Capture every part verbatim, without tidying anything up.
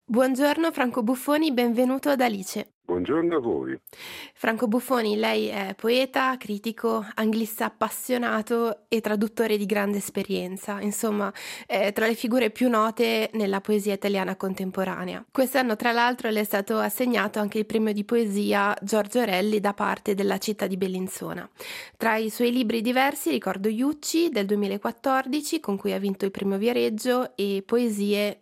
Buongiorno Franco Buffoni, benvenuto ad Alice. Buongiorno a voi. Franco Buffoni, lei è poeta, critico, anglista appassionato e traduttore di grande esperienza, insomma, è tra le figure più note nella poesia italiana contemporanea. Quest'anno, tra l'altro, le è stato assegnato anche il premio di poesia Giorgio Orelli da parte della città di Bellinzona. Tra i suoi libri diversi ricordo Iucci del duemilaquattordici, con cui ha vinto il premio Viareggio, e Poesie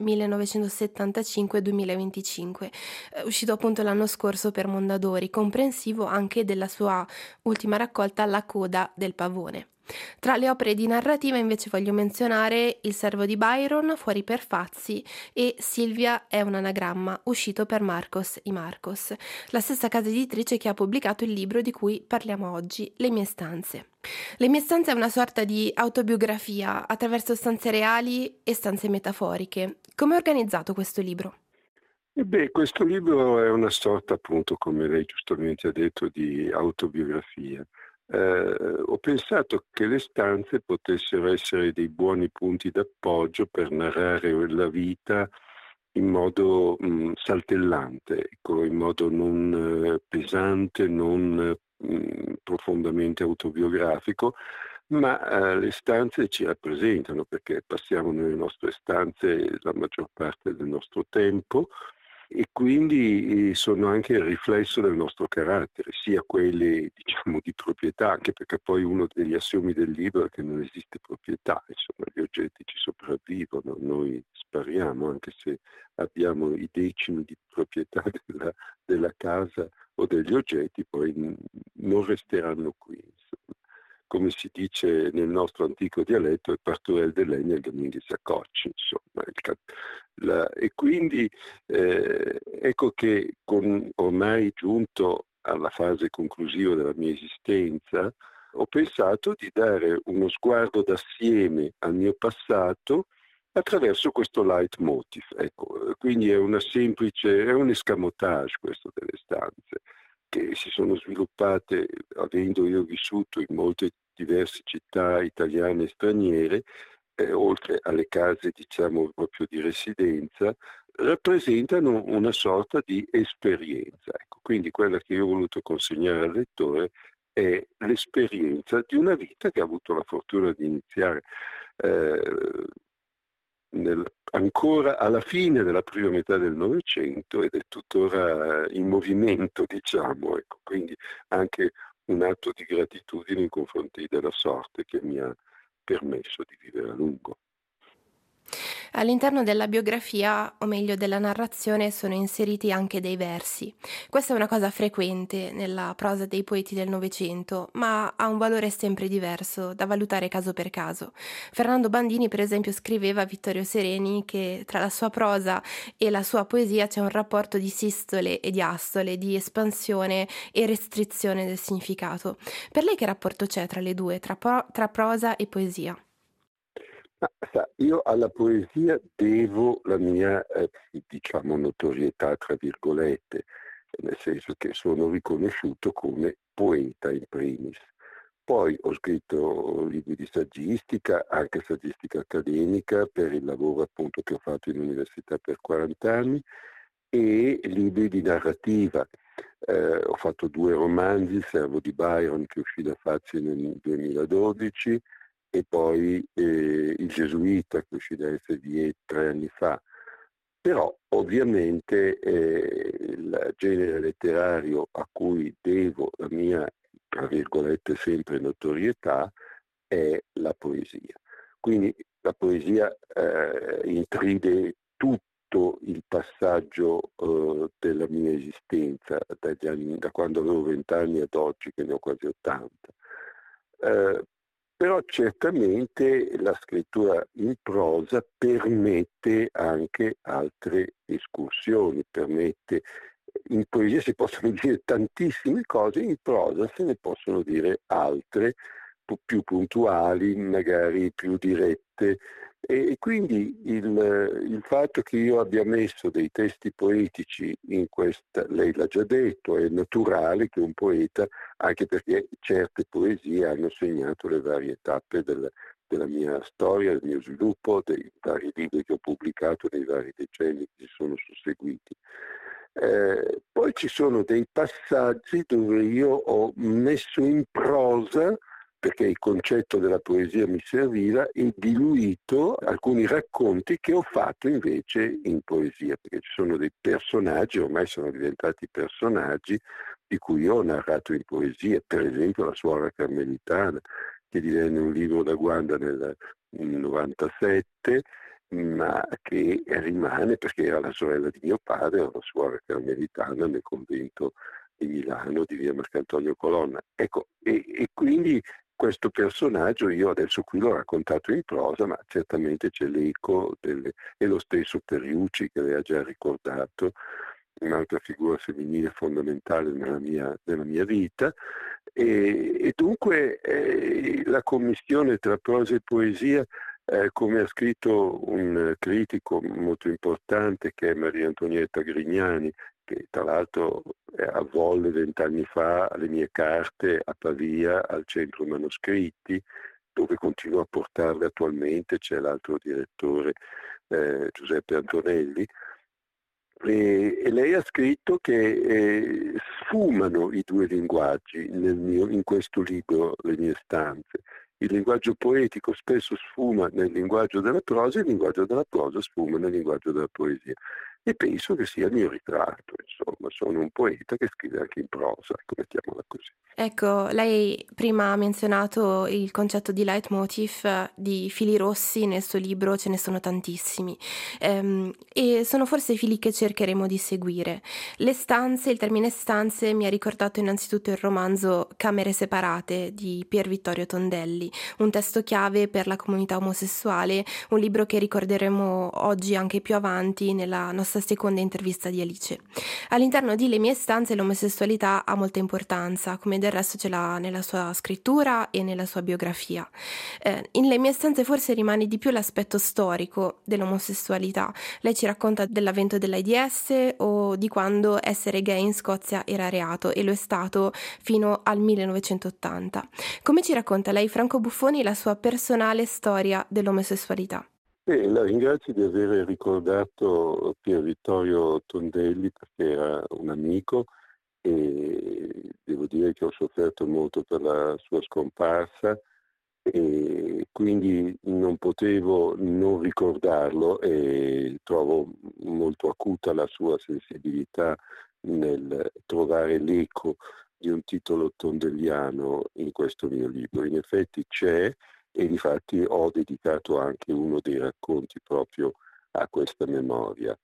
millenovecentosettantacinque-duemilaventicinque, eh, uscito appunto l'anno scorso per Mondadori, comprensivo anche della sua ultima raccolta La coda del pavone. Tra le opere di narrativa invece voglio menzionare Il servo di Byron, Fuori per Fazzi, e Silvia è un anagramma, uscito per Marcos i Marcos, la stessa casa editrice che ha pubblicato il libro di cui parliamo oggi, Le mie stanze. Le mie stanze è una sorta di autobiografia attraverso stanze reali e stanze metaforiche. Come è organizzato questo libro? E beh, questo libro è una sorta, appunto, come lei giustamente ha detto, di autobiografia. Eh, ho pensato che le stanze potessero essere dei buoni punti d'appoggio per narrare la vita in modo mh, saltellante, ecco, in modo non eh, pesante, non mh, profondamente autobiografico, ma eh, le stanze ci rappresentano perché passiamo nelle nostre stanze la maggior parte del nostro tempo e quindi eh, sono anche il riflesso del nostro carattere, sia quelle diciamo di proprietà, anche perché poi uno degli assiomi del libro è che non esiste proprietà, insomma gli oggetti ci sopravvivono, noi spariamo anche se abbiamo i decimi di proprietà della, della casa o degli oggetti, poi n- non resteranno qui. Insomma. Come si dice nel nostro antico dialetto, è parturel de legna e gaminghi saccocci, insomma. Il ca- la- e quindi eh, ecco che con ormai giunto alla fase conclusiva della mia esistenza, ho pensato di dare uno sguardo d'assieme al mio passato attraverso questo leitmotiv. Ecco, quindi è una semplice, è un escamotage questo delle stanze che si sono sviluppate avendo io vissuto in molte diverse città italiane e straniere, eh, oltre alle case diciamo proprio di residenza, rappresentano una sorta di esperienza. Ecco, quindi quella che io ho voluto consegnare al lettore è l'esperienza di una vita che ha avuto la fortuna di iniziare eh, nel- ancora alla fine della prima metà del Novecento ed è tuttora in movimento, diciamo, ecco. Quindi anche un atto di gratitudine in confronti della sorte che mi ha permesso di vivere a lungo. All'interno della biografia, o meglio della narrazione, sono inseriti anche dei versi. Questa è una cosa frequente nella prosa dei poeti del Novecento, ma ha un valore sempre diverso, da valutare caso per caso. Fernando Bandini, per esempio, scriveva a Vittorio Sereni che tra la sua prosa e la sua poesia c'è un rapporto di sistole e di astole, di espansione e restrizione del significato. Per lei che rapporto c'è tra le due, tra, pro- tra prosa e poesia? Ma sa, io alla poesia devo la mia, eh, diciamo, notorietà, tra virgolette, nel senso che sono riconosciuto come poeta in primis. Poi ho scritto libri di saggistica, anche saggistica accademica, per il lavoro appunto che ho fatto in università per quaranta anni, e libri di narrativa. Eh, ho fatto due romanzi, Il servo di Byron che uscì da Fazio nel duemiladodici e poi eh, Il Gesuita che uscì da F D E tre anni fa. Però ovviamente eh, il genere letterario a cui devo la mia, tra virgolette, sempre notorietà è la poesia. Quindi la poesia eh, intride tutto il passaggio eh, della mia esistenza, dagli anni, da quando avevo vent'anni ad oggi, che ne ho quasi ottanta. Eh, Però certamente la scrittura in prosa permette anche altre escursioni, permette, in poesia si possono dire tantissime cose, in prosa se ne possono dire altre, pu- più puntuali, magari più dirette. E quindi il, il fatto che io abbia messo dei testi poetici in questa, lei l'ha già detto, è naturale che un poeta, anche perché certe poesie hanno segnato le varie tappe del, della mia storia, del mio sviluppo, dei vari libri che ho pubblicato nei vari decenni che si sono susseguiti. Eh, poi ci sono dei passaggi dove io ho messo in prosa, perché il concetto della poesia mi serviva, e diluito alcuni racconti che ho fatto invece in poesia, perché ci sono dei personaggi, ormai sono diventati personaggi, di cui io ho narrato in poesia, per esempio la suora carmelitana, che divenne un libro da Guanda nel novantasette, ma che rimane perché era la sorella di mio padre, era una suora carmelitana nel convento di Milano di via Marcantonio Colonna. Ecco, e, e quindi questo personaggio io adesso qui l'ho raccontato in prosa, ma certamente c'è l'eco delle, e lo stesso Periucci che lei ha già ricordato, un'altra figura femminile fondamentale nella mia, nella mia vita, e, e dunque eh, la commissione tra prosa e poesia, eh, come ha scritto un critico molto importante che è Maria Antonietta Grignani, che tra l'altro a volle vent'anni fa le mie carte a Pavia al centro manoscritti, dove continuo a portarle attualmente, c'è l'altro direttore eh, Giuseppe Antonelli, e, e lei ha scritto che eh, sfumano i due linguaggi nel mio, in questo libro, Le mie stanze. Il linguaggio poetico spesso sfuma nel linguaggio della prosa, il linguaggio della prosa sfuma nel linguaggio della poesia. E penso che sia il mio ritratto, insomma, sono un poeta che scrive anche in prosa, ecco, mettiamola così. Ecco, lei prima ha menzionato il concetto di leitmotiv, di fili rossi, nel suo libro ce ne sono tantissimi, ehm, e sono forse i fili che cercheremo di seguire. Le stanze, il termine stanze mi ha ricordato innanzitutto il romanzo Camere separate di Pier Vittorio Tondelli, un testo chiave per la comunità omosessuale, un libro che ricorderemo oggi anche più avanti nella nostra seconda intervista di Alice. All'interno di Le mie stanze l'omosessualità ha molta importanza, come del resto ce l'ha nella sua scrittura e nella sua biografia. Eh, in Le mie stanze forse rimane di più l'aspetto storico dell'omosessualità. Lei ci racconta dell'avvento dell'AIDS o di quando essere gay in Scozia era reato, e lo è stato fino al millenovecentottanta. Come ci racconta lei, Franco Buffoni, la sua personale storia dell'omosessualità? E la ringrazio di aver ricordato Pier Vittorio Tondelli, perché era un amico e devo dire che ho sofferto molto per la sua scomparsa, e quindi non potevo non ricordarlo, e trovo molto acuta la sua sensibilità nel trovare l'eco di un titolo tondelliano in questo mio libro. In effetti c'è, e difatti ho dedicato anche uno dei racconti proprio a questa memoria.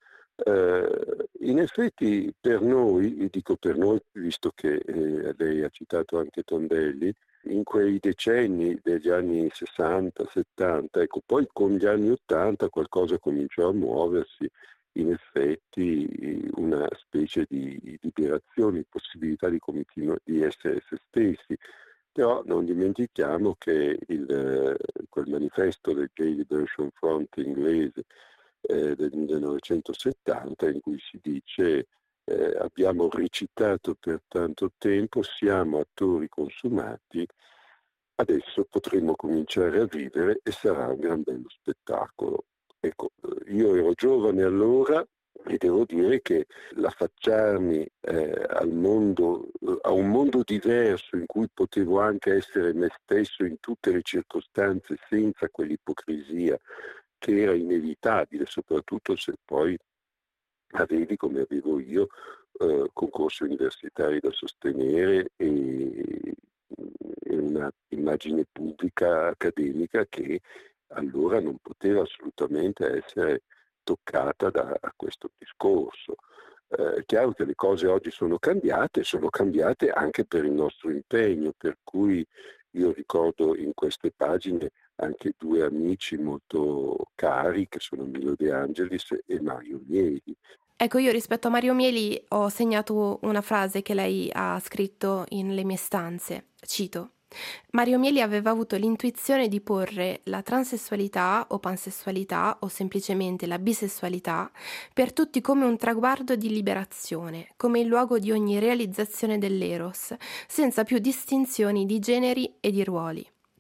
Eh, in effetti per noi, dico per noi visto che eh, lei ha citato anche Tondelli, in quei decenni degli anni sessanta settanta, ecco, poi con gli anni ottanta qualcosa cominciò a muoversi, in effetti una specie di liberazione, possibilità di, continu- di essere se stessi. Però non dimentichiamo che il, quel manifesto del Gay Liberation Front inglese eh, del millenovecentosettanta, in cui si dice eh, abbiamo recitato per tanto tempo, siamo attori consumati, adesso potremo cominciare a vivere e sarà un gran bello spettacolo. Ecco, io ero giovane allora e devo dire che l'affacciarmi eh, al mondo, a un mondo diverso in cui potevo anche essere me stesso in tutte le circostanze senza quell'ipocrisia che era inevitabile, soprattutto se poi avevi, come avevo io, eh, concorsi universitari da sostenere e, e una immagine pubblica accademica che allora non poteva assolutamente essere toccata da questo discorso. Eh, è chiaro che le cose oggi sono cambiate, sono cambiate anche per il nostro impegno, per cui io ricordo in queste pagine anche due amici molto cari che sono Milo De Angelis e Mario Mieli. Ecco, io rispetto a Mario Mieli ho segnato una frase che lei ha scritto in Le mie stanze. Cito: Mario Mieli aveva avuto l'intuizione di porre la transessualità o pansessualità o semplicemente la bisessualità per tutti come un traguardo di liberazione, come il luogo di ogni realizzazione dell'eros, senza più distinzioni di generi e di ruoli.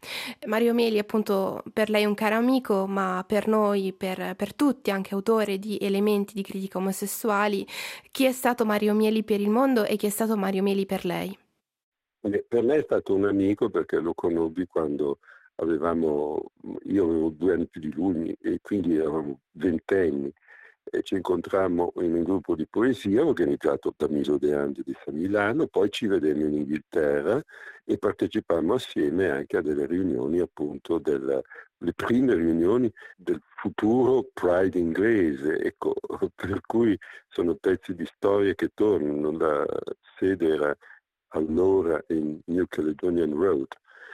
Mario Meli, appunto, per lei un caro amico, ma per noi, per, per tutti, anche autore di elementi di critica omosessuali. Chi è stato Mario Mieli per il mondo e chi è stato Mario Mieli per lei? Beh, per me è stato un amico perché lo conobbi quando avevamo, io avevo due anni più di lui e quindi eravamo ventenni e ci incontrammo in un gruppo di poesia organizzato da Milo De Angelis a Milano, poi ci vedemmo in Inghilterra e partecipammo assieme anche a delle riunioni, appunto, delle prime riunioni del futuro Pride inglese, ecco, per cui sono pezzi di storia che tornano. La sede era allora in New Caledonian Road.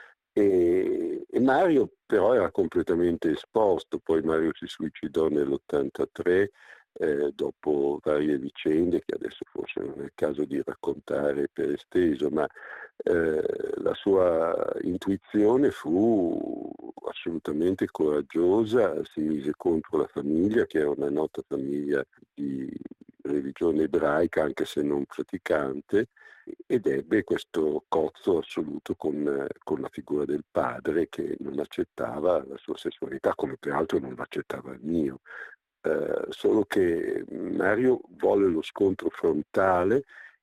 E, e Mario però era completamente esposto, poi Mario si suicidò nell'ottantatré eh, dopo varie vicende che adesso forse non è il caso di raccontare per esteso, ma eh, la sua intuizione fu assolutamente coraggiosa, si mise contro la famiglia, che era una nota famiglia di religione ebraica, anche se non praticante, ed ebbe questo cozzo assoluto con, con la figura del padre che non accettava la sua sessualità, come peraltro non l'accettava il mio. Eh, solo che Mario volle lo scontro frontale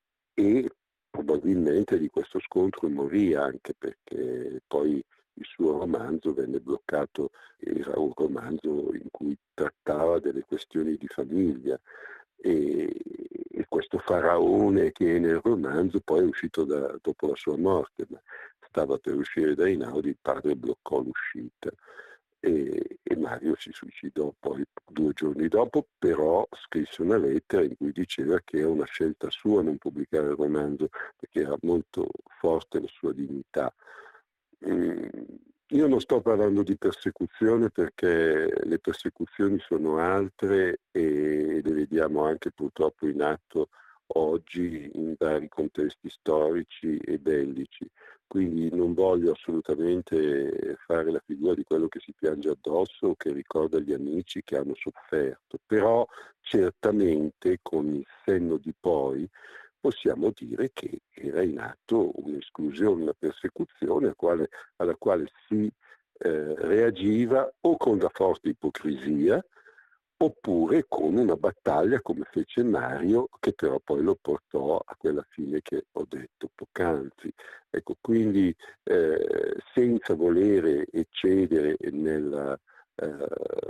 e probabilmente di questo scontro morì, anche perché poi il suo romanzo venne bloccato. Era un romanzo in cui trattava delle questioni di famiglia e, e questo faraone che è nel romanzo poi è uscito da, dopo la sua morte, ma stava per uscire da Einaudi, il padre bloccò l'uscita e, e Mario si suicidò poi due giorni dopo, però scrisse una lettera in cui diceva che era una scelta sua non pubblicare il romanzo perché era molto forte la sua dignità. Mm, Io non sto parlando di persecuzione perché le persecuzioni sono altre e le vediamo anche purtroppo in atto oggi in vari contesti storici e bellici. Quindi non voglio assolutamente fare la figura di quello che si piange addosso o che ricorda gli amici che hanno sofferto, però certamente con il senno di poi possiamo dire che era in atto un'esclusione, una persecuzione alla quale, alla quale si eh, reagiva o con la forte ipocrisia oppure con una battaglia come fece Mario, che però poi lo portò a quella fine che ho detto poc'anzi. Ecco, quindi eh, senza volere eccedere nella, eh,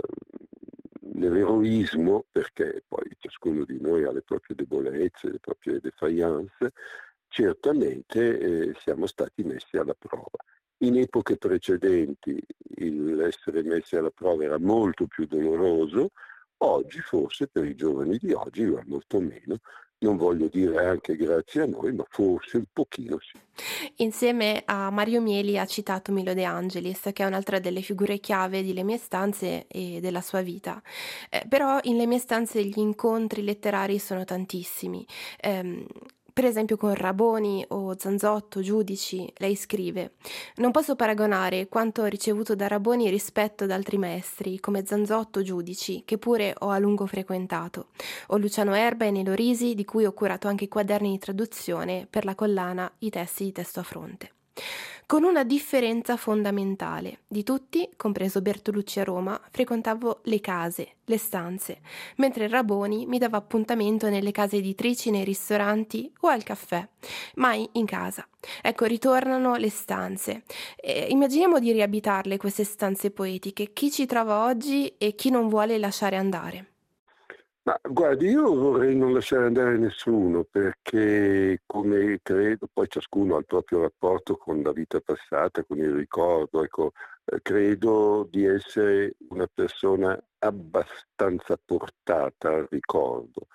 nell'eroismo, perché poi ciascuno di noi ha le proprie debolezze, le proprie defiance, certamente eh, siamo stati messi alla prova. In epoche precedenti l'essere messi alla prova era molto più doloroso, oggi forse per i giovani di oggi va molto meno, non voglio dire anche grazie a noi, ma forse un pochino sì. Insieme a Mario Mieli ha citato Milo De Angelis, che è un'altra delle figure chiave di Le mie stanze e della sua vita. Eh, però in Le mie stanze gli incontri letterari sono tantissimi. Ehm, per esempio con Raboni o Zanzotto, Giudici, lei scrive: non posso paragonare quanto ho ricevuto da Raboni rispetto ad altri maestri, come Zanzotto, Giudici, che pure ho a lungo frequentato, o Luciano Erba e Nelo Risi, di cui ho curato anche i quaderni di traduzione per la collana I testi di testo a fronte. Con una differenza fondamentale. Di tutti, compreso Bertolucci a Roma, frequentavo le case, le stanze, mentre Raboni mi dava appuntamento nelle case editrici, nei ristoranti o al caffè, mai in casa. Ecco, ritornano le stanze. Eh, immaginiamo di riabitarle queste stanze poetiche. Chi ci trova oggi e chi non vuole lasciare andare? Ma guardi, io vorrei non lasciare andare nessuno perché, come credo, poi ciascuno ha il proprio rapporto con la vita passata, con il ricordo. Ecco, eh, credo di essere una persona abbastanza portata al ricordo.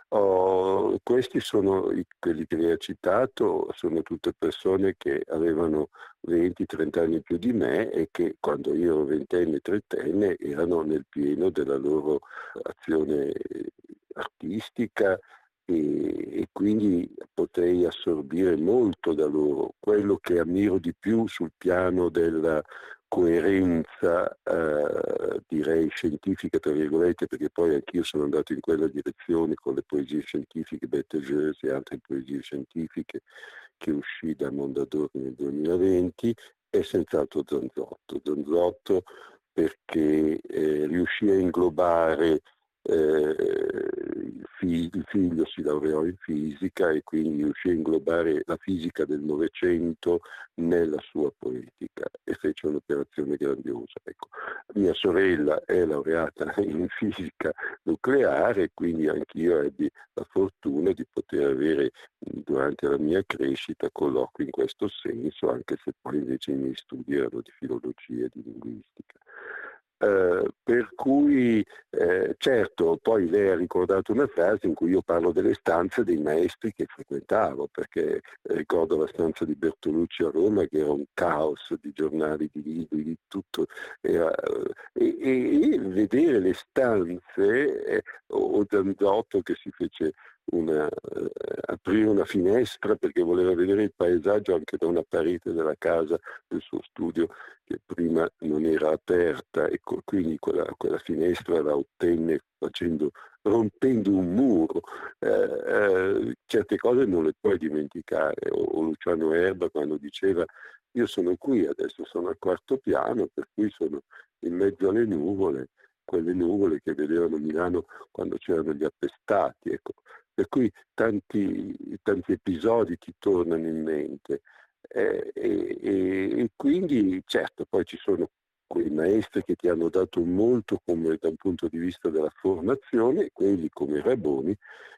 Oh, questi sono i- quelli che lei ha citato, sono tutte persone che avevano venti trenta anni più di me e che quando io ero ventenne, trentenne erano nel pieno della loro azione artistica e, e quindi potrei assorbire molto da loro. Quello che ammiro di più sul piano della coerenza, eh, direi scientifica, tra virgolette, perché poi anch'io sono andato in quella direzione con le poesie scientifiche, Betelgeuse e altre poesie scientifiche che uscì da Mondadori nel duemilaventi, è senz'altro Zanzotto. Zanzotto perché eh, riuscì a inglobare eh, il, fi- il figlio si laureò in fisica e quindi riuscì a inglobare la fisica del Novecento nella sua poetica e fece un'operazione grandiosa. Ecco, mia sorella è laureata in fisica nucleare, quindi anch'io ebbi la fortuna di poter avere durante la mia crescita colloqui in questo senso, anche se poi invece i miei studi erano di filologia e di linguistica. Eh, per cui eh, certo, poi lei ha ricordato una frase in cui io parlo delle stanze dei maestri che frequentavo, perché ricordo la stanza di Bertolucci a Roma che era un caos di giornali, di libri, di tutto. Era, e, e, e vedere le stanze, eh, o Zanzotto che si fece una, eh, aprire una finestra perché voleva vedere il paesaggio anche da una parete della casa del suo studio che prima non era aperta e co- quindi quella, quella finestra la ottenne facendo, rompendo un muro. Eh, eh, certe cose non le puoi dimenticare. O, o Luciano Erba quando diceva io sono qui, adesso sono al quarto piano, per cui sono in mezzo alle nuvole, quelle nuvole che vedevano Milano quando c'erano gli appestati. Ecco. Per cui tanti, tanti episodi ti tornano in mente. Eh, e, e- e quindi certo poi ci sono quei maestri che ti hanno dato molto come, da un punto di vista della formazione, e quelli come Raboni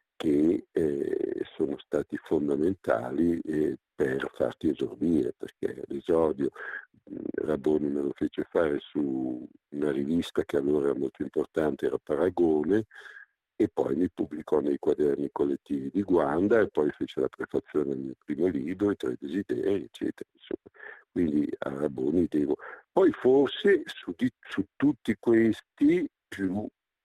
che eh, sono stati fondamentali eh, per farti esordire, perché l'esordio mh, Raboni me lo fece fare su una rivista che allora era molto importante, era Paragone, e poi mi pubblicò nei quaderni collettivi di Guanda e poi fece la prefazione al mio primo libro, I Tre Desideri, eccetera. Insomma. Quindi a Raboni devo. Poi forse su, di, su tutti questi più,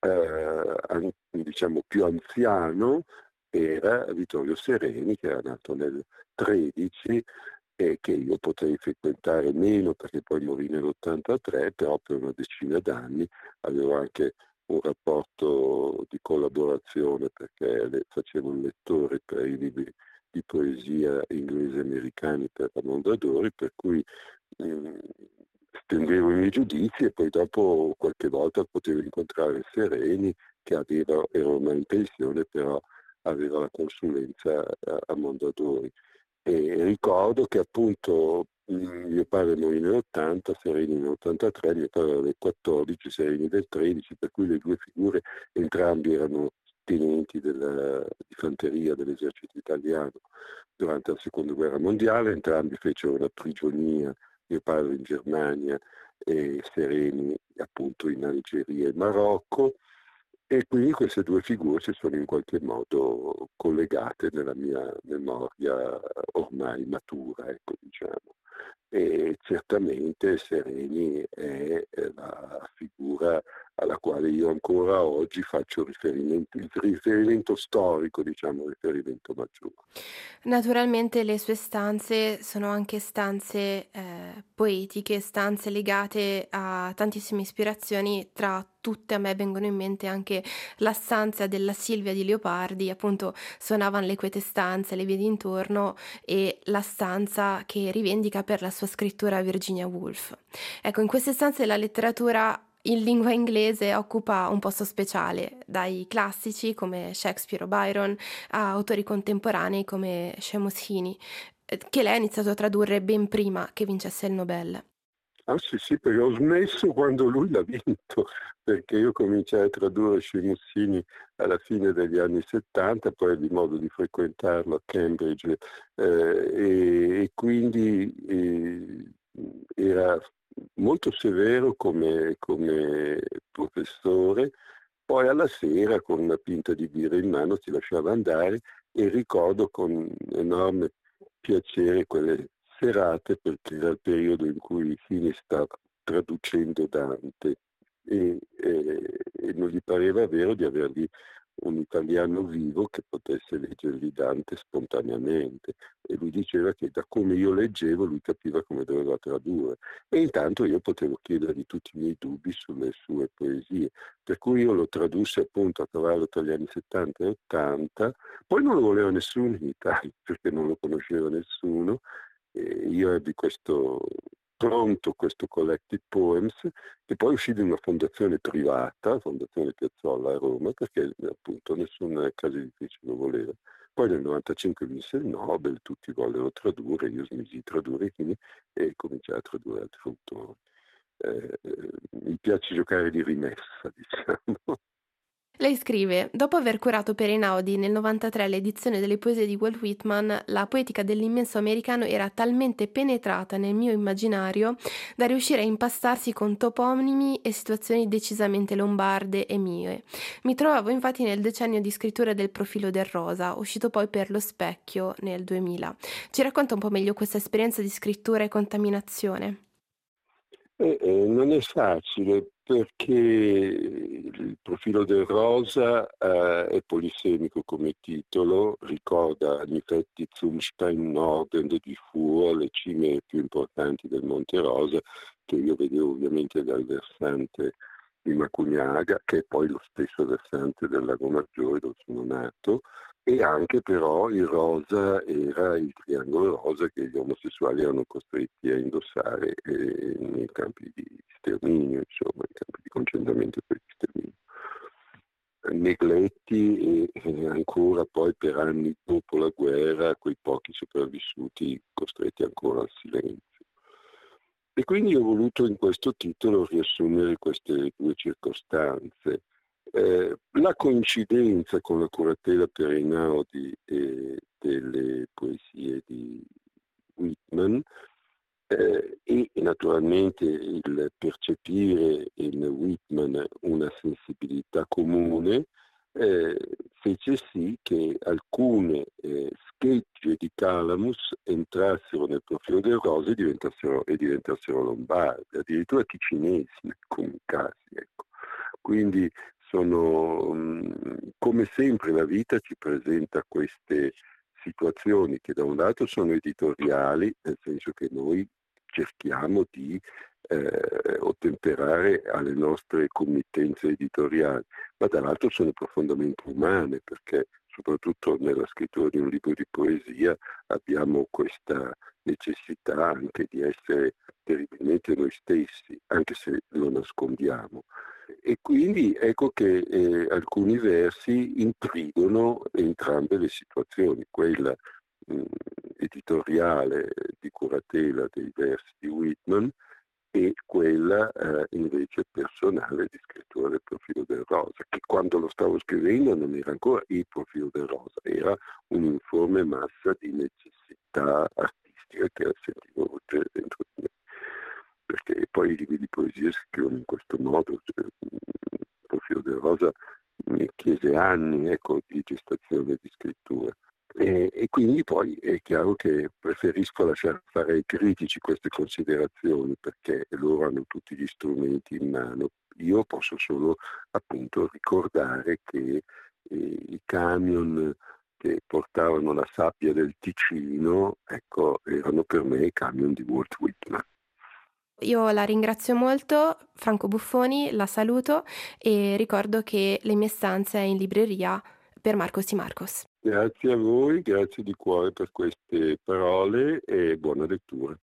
eh, an- diciamo, più anziano era Vittorio Sereni, che era nato nel tredici e che io potrei frequentare meno perché poi morì nell'ottantatré, però per una decina d'anni avevo anche un rapporto di collaborazione perché le, facevo il lettore per i libri di poesia inglesi e americani per la Mondadori, per cui mh, spendevo i miei giudizi e poi dopo qualche volta potevo incontrare Sereni che aveva, era ormai in pensione, però aveva la consulenza a, a Mondadori. E ricordo che appunto mh, mio padre morì nell'ottanta, Sereni nell'ottantatré, mio padre era del quattordici, Sereni del tredici, per cui le due figure entrambi erano tenenti della, di fanteria dell'esercito italiano durante la seconda guerra mondiale, entrambi fecero una prigionia, mio padre in Germania e Sereni appunto in Algeria e Marocco, e quindi queste due figure si sono in qualche modo collegate nella mia memoria ormai matura, ecco, diciamo. E certamente Sereni è la figura alla quale io ancora oggi faccio riferimento, il riferimento storico, diciamo, il riferimento maggiore. Naturalmente le sue stanze sono anche stanze eh, poetiche, stanze legate a tantissime ispirazioni, tra tutte a me vengono in mente anche la stanza della Silvia di Leopardi, appunto suonavano le quete stanze, le vie d'intorno e la stanza che rivendica per la sua scrittura Virginia Woolf. Ecco, in queste stanze la letteratura in lingua inglese occupa un posto speciale, dai classici come Shakespeare o Byron a autori contemporanei come Seamus Heaney, eh, che lei ha iniziato a tradurre ben prima che vincesse il Nobel. Ah sì, sì, perché ho smesso quando lui l'ha vinto, perché io cominciai a tradurre Scimussini alla fine degli anni settanta, poi ebbi modo di frequentarlo a Cambridge eh, e, e quindi eh, era molto severo come, come professore, poi alla sera con una pinta di birra in mano ti lasciava andare e ricordo con enorme piacere quelle serate perché era il periodo in cui Fini stava traducendo Dante e, e- e non gli pareva vero di avergli un italiano vivo che potesse leggergli Dante spontaneamente e lui diceva che da come io leggevo lui capiva come doveva tradurre e intanto io potevo chiedergli tutti i miei dubbi sulle sue poesie, per cui io lo tradussi appunto a cavallo tra gli anni settanta e ottanta, poi non lo voleva nessuno in Italia perché non lo conosceva nessuno. E io ebbi questo, pronto questo collected poems, che poi uscì di una fondazione privata, Fondazione Piazzolla a Roma, perché appunto nessuna casa editrice lo voleva. Poi nel novantacinque vinse il Nobel, tutti vollero tradurre, io smisi di tradurre quindi, e cominciai a tradurre altri autori. Eh, eh, mi piace giocare di rimessa, diciamo. Lei scrive: dopo aver curato per Einaudi nel novantatré l'edizione delle poesie di Walt Whitman, la poetica dell'immenso americano era talmente penetrata nel mio immaginario da riuscire a impastarsi con toponimi e situazioni decisamente lombarde e mie. Mi trovavo infatti nel decennio di scrittura del Profilo del Rosa, uscito poi per Lo Specchio nel duemila. Ci racconta un po' meglio questa esperienza di scrittura e contaminazione? Eh, eh, non è facile perché il Profilo del Rosa eh, è polisemico come titolo, ricorda gli effetti Zumstein, Norden, di Fuhr, le cime più importanti del Monte Rosa, che io vedevo ovviamente dal versante di Macugnaga, che è poi lo stesso versante del Lago Maggiore dove sono nato, e anche però il rosa era il triangolo rosa che gli omosessuali erano costretti a indossare eh, nei campi di sterminio, insomma, nei campi di concentramento per gli sterminio. Negletti e, e ancora poi per anni dopo la guerra quei pochi sopravvissuti costretti ancora al silenzio. E quindi ho voluto in questo titolo riassumere queste due circostanze. Eh, la coincidenza con la curatela per Einaudi e delle poesie di Whitman eh, e naturalmente il percepire in Whitman una sensibilità comune eh, fece sì che alcune eh, schegge di Calamus entrassero nel Profilo del Rosa e diventassero, e diventassero lombarde, addirittura ticinesi in alcuni casi. Ecco. Quindi sono, mh, come sempre la vita ci presenta queste situazioni che da un lato sono editoriali, nel senso che noi cerchiamo di eh, ottemperare alle nostre committenze editoriali, ma dall'altro sono profondamente umane, perché soprattutto nella scrittura di un libro di poesia abbiamo questa necessità anche di essere terribilmente noi stessi, anche se lo nascondiamo. E quindi ecco che eh, alcuni versi intridono entrambe le situazioni, quella mh, editoriale di curatela dei versi di Whitman e quella eh, invece personale di scrittura del Profilo del Rosa, che quando lo stavo scrivendo non era ancora il Profilo del Rosa, era un'informe massa di necessità artistica che sentivo voce dentro di me. Perché poi i libri di poesia si scrivono in questo modo, cioè, il Profilo del Rosa mi chiese anni ecco, di gestazione di scrittura. E, e quindi poi è chiaro che preferisco lasciare fare ai critici queste considerazioni perché loro hanno tutti gli strumenti in mano. Io posso solo appunto ricordare che eh, i camion che portavano la sabbia del Ticino, ecco, erano per me i camion di Walt Whitman. Io la ringrazio molto, Franco Buffoni, la saluto e ricordo che Le mie stanze è in libreria per Marcos di Marcos. Grazie a voi, grazie di cuore per queste parole e buona lettura.